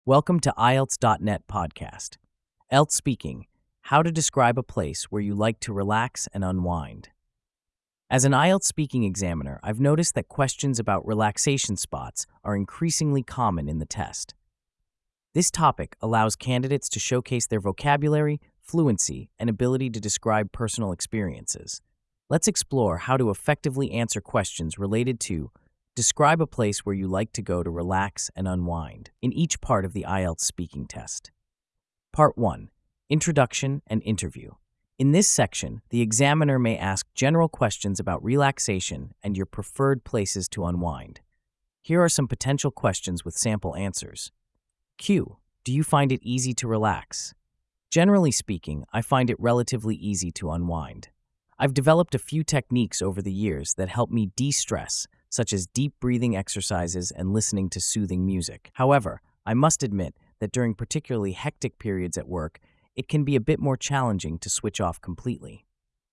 Welcome to IELTS.net podcast. IELTS speaking, how to describe a place where you like to relax and unwind. As an IELTS speaking examiner, I've noticed that questions about relaxation spots are increasingly common in the test. This topic allows candidates to showcase their vocabulary, fluency, and ability to describe personal experiences. Let's explore how to effectively answer questions related to describe a place where you like to go to relax and unwind in each part of the IELTS speaking test. Part 1. Introduction and Interview. In this section, the examiner may ask general questions about relaxation and your preferred places to unwind. Here are some potential questions with sample answers. Q. Do you find it easy to relax? Generally speaking, I find it relatively easy to unwind. I've developed a few techniques over the years that help me de-stress, such as deep breathing exercises and listening to soothing music. However, I must admit that during particularly hectic periods at work, it can be a bit more challenging to switch off completely.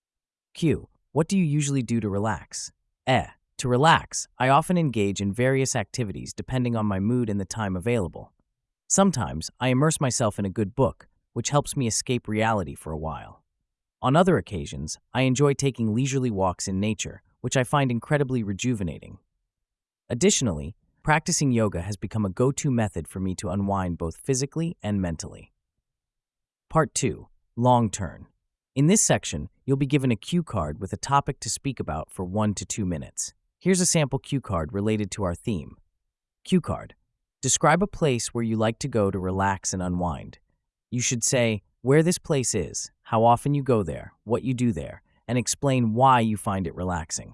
Q. What do you usually do to relax? To relax, I often engage in various activities depending on my mood and the time available. Sometimes, I immerse myself in a good book, which helps me escape reality for a while. On other occasions, I enjoy taking leisurely walks in nature, which I find incredibly rejuvenating. Additionally, practicing yoga has become a go-to method for me to unwind both physically and mentally. Part 2. Long Turn. In this section, you'll be given a cue card with a topic to speak about for 1 to 2 minutes. Here's a sample cue card related to our theme. Cue card. Describe a place where you like to go to relax and unwind. You should say where this place is, how often you go there, what you do there, and explain why you find it relaxing.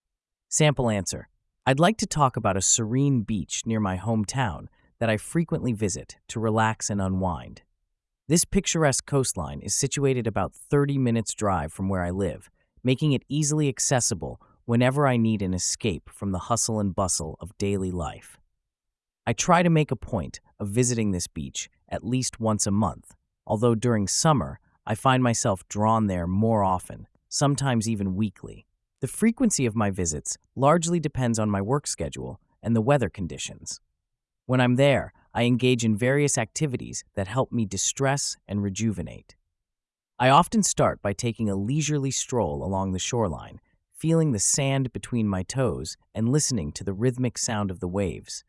Sample answer. I'd like to talk about a serene beach near my hometown that I frequently visit to relax and unwind. This picturesque coastline is situated about 30 minutes drive from where I live, making it easily accessible whenever I need an escape from the hustle and bustle of daily life. I try to make a point of visiting this beach at least once a month, although during summer, I find myself drawn there more often, sometimes even weekly. The frequency of my visits largely depends on my work schedule and the weather conditions. When I'm there, I engage in various activities that help me distress and rejuvenate. I often start by taking a leisurely stroll along the shoreline, feeling the sand between my toes and listening to the rhythmic sound of the waves.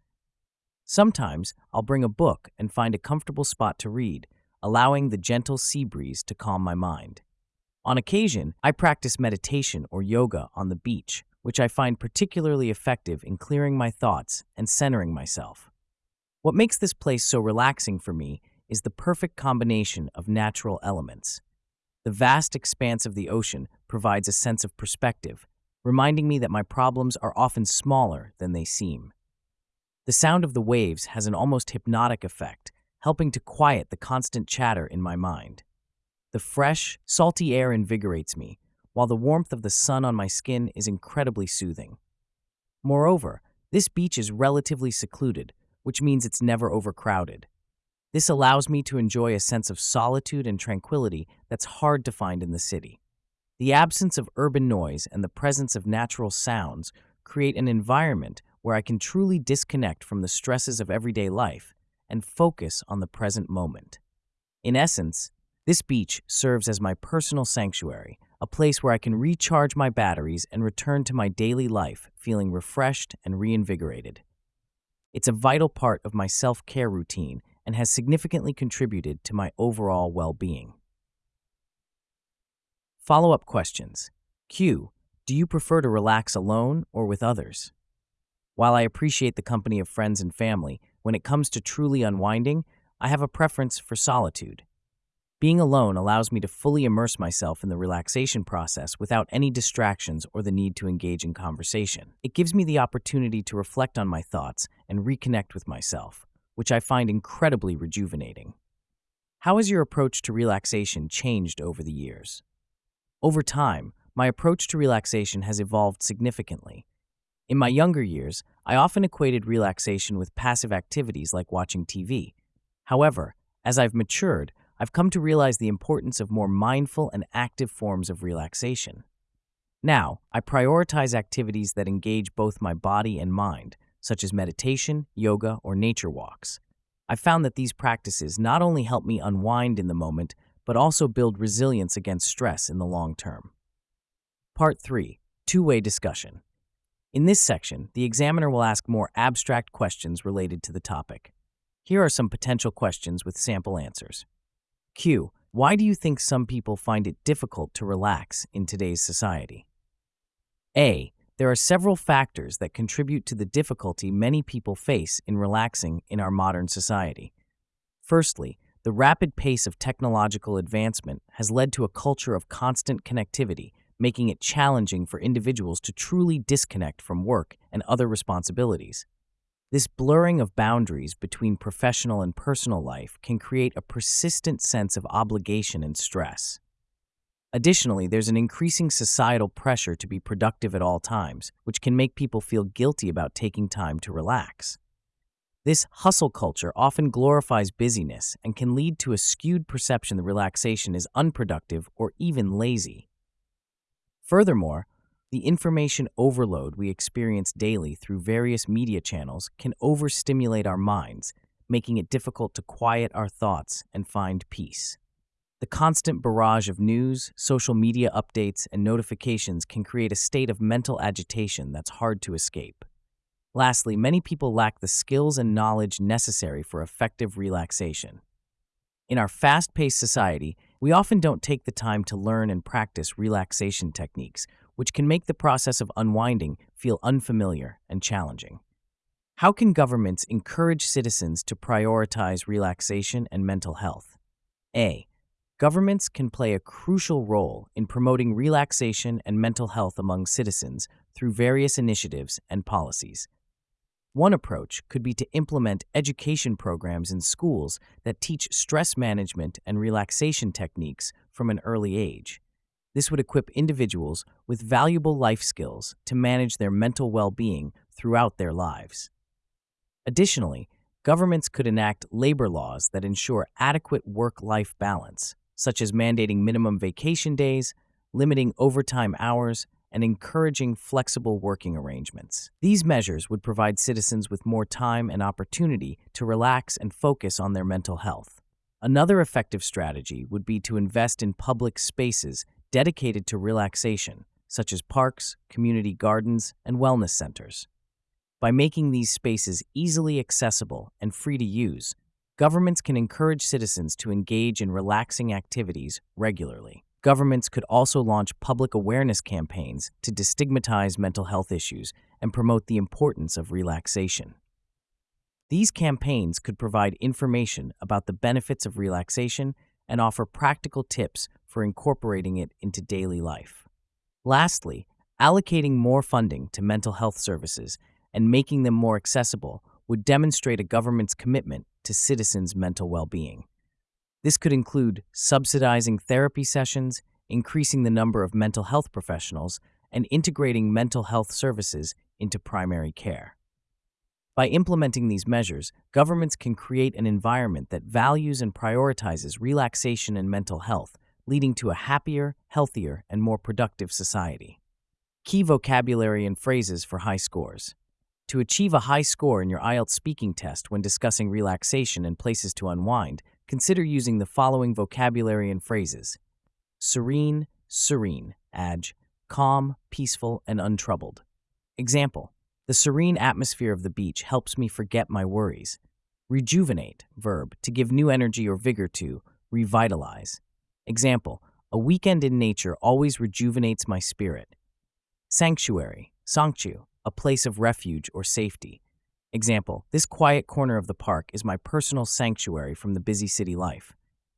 Sometimes I'll bring a book and find a comfortable spot to read, allowing the gentle sea breeze to calm my mind. On occasion, I practice meditation or yoga on the beach, which I find particularly effective in clearing my thoughts and centering myself. What makes this place so relaxing for me is the perfect combination of natural elements. The vast expanse of the ocean provides a sense of perspective, reminding me that my problems are often smaller than they seem. The sound of the waves has an almost hypnotic effect, helping to quiet the constant chatter in my mind. The fresh, salty air invigorates me, while the warmth of the sun on my skin is incredibly soothing. Moreover, this beach is relatively secluded, which means it's never overcrowded. This allows me to enjoy a sense of solitude and tranquility that's hard to find in the city. The absence of urban noise and the presence of natural sounds create an environment where I can truly disconnect from the stresses of everyday life and focus on the present moment. In essence, this beach serves as my personal sanctuary, a place where I can recharge my batteries and return to my daily life feeling refreshed and reinvigorated. It's a vital part of my self-care routine and has significantly contributed to my overall well-being. Follow-up questions. Q. Do you prefer to relax alone or with others? While I appreciate the company of friends and family, when it comes to truly unwinding, I have a preference for solitude. Being alone allows me to fully immerse myself in the relaxation process without any distractions or the need to engage in conversation. It gives me the opportunity to reflect on my thoughts and reconnect with myself, which I find incredibly rejuvenating. How has your approach to relaxation changed over the years? Over time, my approach to relaxation has evolved significantly. In my younger years, I often equated relaxation with passive activities like watching TV. However, as I've matured, I've come to realize the importance of more mindful and active forms of relaxation. Now, I prioritize activities that engage both my body and mind, such as meditation, yoga, or nature walks. I found that these practices not only help me unwind in the moment, but also build resilience against stress in the long term. Part 3. Two-way discussion. In this section, the examiner will ask more abstract questions related to the topic. Here are some potential questions with sample answers. Q. Why do you think some people find it difficult to relax in today's society? A. There are several factors that contribute to the difficulty many people face in relaxing in our modern society. Firstly, the rapid pace of technological advancement has led to a culture of constant connectivity, making it challenging for individuals to truly disconnect from work and other responsibilities. This blurring of boundaries between professional and personal life can create a persistent sense of obligation and stress. Additionally, there's an increasing societal pressure to be productive at all times, which can make people feel guilty about taking time to relax. This hustle culture often glorifies busyness and can lead to a skewed perception that relaxation is unproductive or even lazy. Furthermore, the information overload we experience daily through various media channels can overstimulate our minds, making it difficult to quiet our thoughts and find peace. The constant barrage of news, social media updates, and notifications can create a state of mental agitation that's hard to escape. Lastly, many people lack the skills and knowledge necessary for effective relaxation. In our fast-paced society, we often don't take the time to learn and practice relaxation techniques, which can make the process of unwinding feel unfamiliar and challenging. How can governments encourage citizens to prioritize relaxation and mental health? A. Governments can play a crucial role in promoting relaxation and mental health among citizens through various initiatives and policies. One approach could be to implement education programs in schools that teach stress management and relaxation techniques from an early age. This would equip individuals with valuable life skills to manage their mental well-being throughout their lives. Additionally, governments could enact labor laws that ensure adequate work-life balance, such as mandating minimum vacation days, limiting overtime hours, and encouraging flexible working arrangements. These measures would provide citizens with more time and opportunity to relax and focus on their mental health. Another effective strategy would be to invest in public spaces dedicated to relaxation, such as parks, community gardens, and wellness centers. By making these spaces easily accessible and free to use, governments can encourage citizens to engage in relaxing activities regularly. Governments could also launch public awareness campaigns to destigmatize mental health issues and promote the importance of relaxation. These campaigns could provide information about the benefits of relaxation and offer practical tips for incorporating it into daily life. Lastly, allocating more funding to mental health services and making them more accessible would demonstrate a government's commitment to citizens' mental well-being. This could include subsidizing therapy sessions, increasing the number of mental health professionals, and integrating mental health services into primary care. By implementing these measures, governments can create an environment that values and prioritizes relaxation and mental health, leading to a happier, healthier, and more productive society. Key vocabulary and phrases for high scores. To achieve a high score in your IELTS speaking test when discussing relaxation and places to unwind, consider using the following vocabulary and phrases. Serene, serene, adj. Calm, peaceful, and untroubled. Example, the serene atmosphere of the beach helps me forget my worries. Rejuvenate, verb, to give new energy or vigor to, revitalize. Example, a weekend in nature always rejuvenates my spirit. Sanctuary, sanctu, a place of refuge or safety. Example, this quiet corner of the park is my personal sanctuary from the busy city life.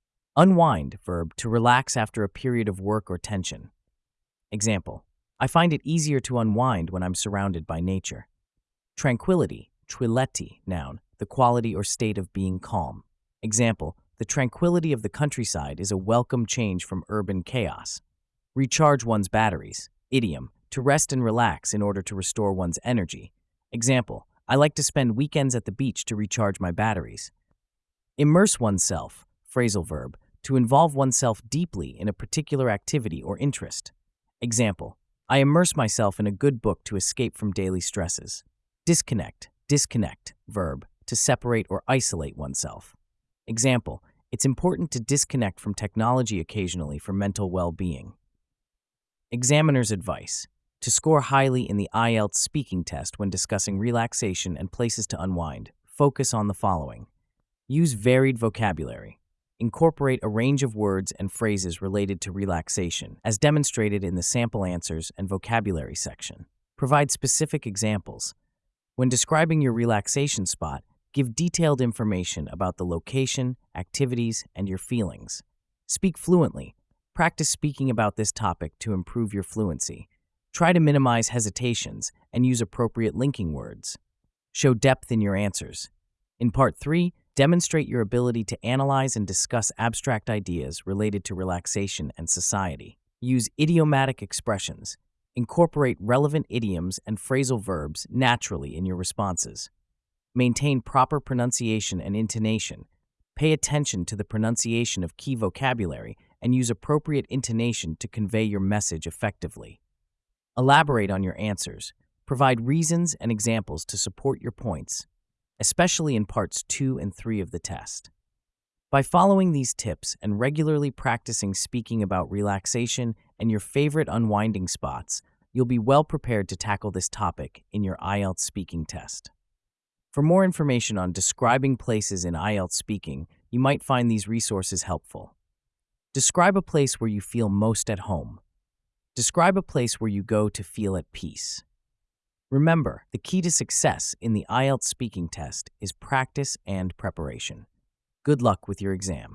Unwind, verb, to relax after a period of work or tension. Example, I find it easier to unwind when I'm surrounded by nature. Tranquility, trileti, noun, the quality or state of being calm. Example, the tranquility of the countryside is a welcome change from urban chaos. Recharge one's batteries. Idiom, to rest and relax in order to restore one's energy. Example, I like to spend weekends at the beach to recharge my batteries. Immerse oneself, phrasal verb, to involve oneself deeply in a particular activity or interest. Example, I immerse myself in a good book to escape from daily stresses. Disconnect, disconnect, verb, to separate or isolate oneself. Example, it's important to disconnect from technology occasionally for mental well-being. Examiner's advice. To score highly in the IELTS speaking test when discussing relaxation and places to unwind, focus on the following. Use varied vocabulary. Incorporate a range of words and phrases related to relaxation, as demonstrated in the sample answers and vocabulary section. Provide specific examples. When describing your relaxation spot, give detailed information about the location, activities, and your feelings. Speak fluently. Practice speaking about this topic to improve your fluency. Try to minimize hesitations and use appropriate linking words. Show depth in your answers. In Part 3, demonstrate your ability to analyze and discuss abstract ideas related to relaxation and society. Use idiomatic expressions. Incorporate relevant idioms and phrasal verbs naturally in your responses. Maintain proper pronunciation and intonation. Pay attention to the pronunciation of key vocabulary and use appropriate intonation to convey your message effectively. Elaborate on your answers. Provide reasons and examples to support your points, especially in Parts 2 and 3 of the test. By following these tips and regularly practicing speaking about relaxation and your favorite unwinding spots, you'll be well prepared to tackle this topic in your IELTS speaking test. For more information on describing places in IELTS speaking, you might find these resources helpful. Describe a place where you feel most at home. Describe a place where you go to feel at peace. Remember, the key to success in the IELTS speaking test is practice and preparation. Good luck with your exam.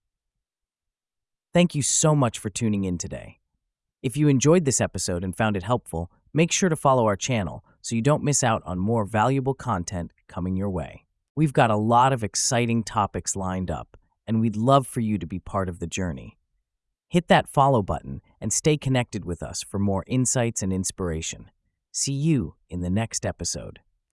Thank you so much for tuning in today. If you enjoyed this episode and found it helpful, make sure to follow our channel so you don't miss out on more valuable content coming your way. We've got a lot of exciting topics lined up, and we'd love for you to be part of the journey. Hit that follow button and stay connected with us for more insights and inspiration. See you in the next episode.